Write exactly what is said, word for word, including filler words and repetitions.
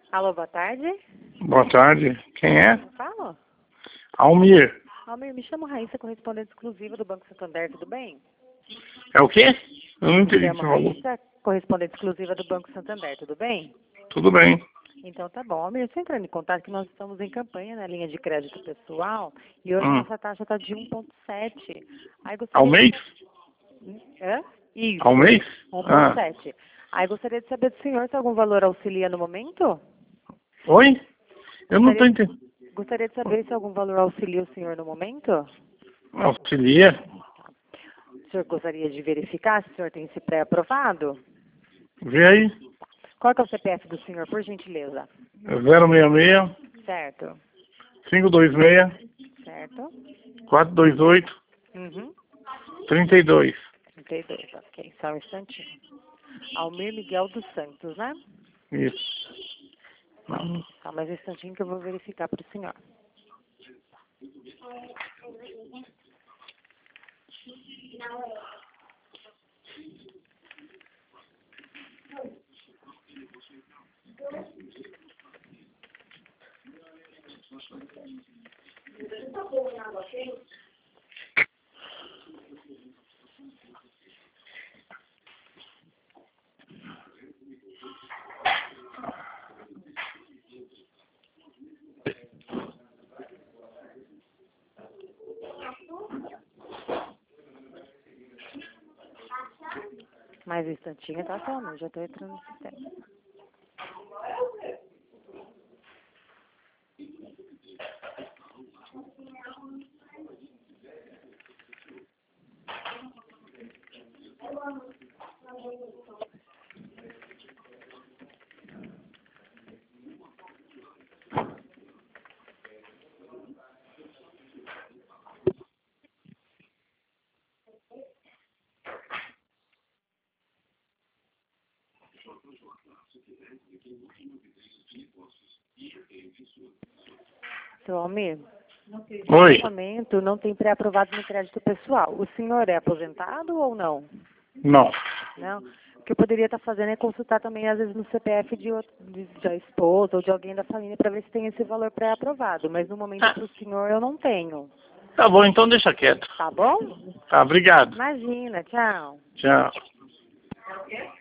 Alô, boa tarde. Boa tarde. Quem é? Fala. Almir. Almir, me chamo Raíssa, correspondente exclusiva do Banco Santander, tudo bem? É o quê? Eu não Me entendi o que chamo você falou. Raíssa, correspondente exclusiva do Banco Santander, tudo bem? Tudo bem. Então tá bom. Almir, você entrando em contato que nós estamos em campanha na linha de crédito pessoal e hoje Hum. nossa taxa está de um vírgula sete. Aí Ao gostaria mês? de... Hã? Isso, Ao mês? um Ah. vírgula sete. Aí gostaria de saber do senhor se algum valor auxilia no momento? Oi? Eu não estou Gostaria, entendendo. gostaria de saber se algum valor auxilia o senhor no momento? Auxilia? O senhor gostaria de verificar se o senhor tem esse pré-aprovado? Vê aí. Qual que é o C P F do senhor, por gentileza? zero seis seis, Certo. cinco dois seis, Certo. quatro dois oito, Uhum. três dois. trinta e dois, ok. Só um instantinho. Almir Miguel dos Santos, né? Isso. Não. Só mais um instantinho que eu vou verificar para o senhor. Mais um instantinho, tá, seu Almir? Já estou entrando no sistema. Seu Almir, Oi? no momento não tem pré-aprovado no crédito pessoal. O senhor é aposentado ou não? Não. Não. O que eu poderia estar fazendo é consultar também, às vezes, no C P F de, outro, de, da esposa ou de alguém da família para ver se tem esse valor pré-aprovado. Mas no momento Ah, para o senhor eu não tenho. tá bom, então deixa quieto. Tá bom? Tá, obrigado. Imagina, tchau. Tchau.